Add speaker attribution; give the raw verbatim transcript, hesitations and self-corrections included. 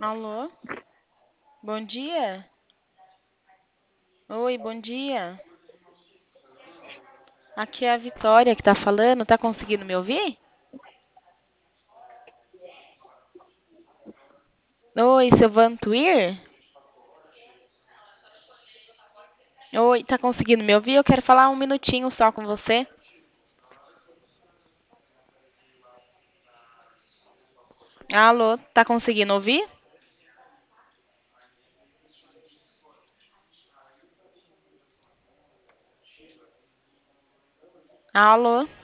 Speaker 1: Alô? Bom dia? Oi, bom dia. Aqui é a Vitória que tá falando. Tá conseguindo me ouvir? Oi, Silvan Tuir? Oi, tá conseguindo me ouvir? Eu quero falar um minutinho só com você. Alô, tá conseguindo ouvir? Alô?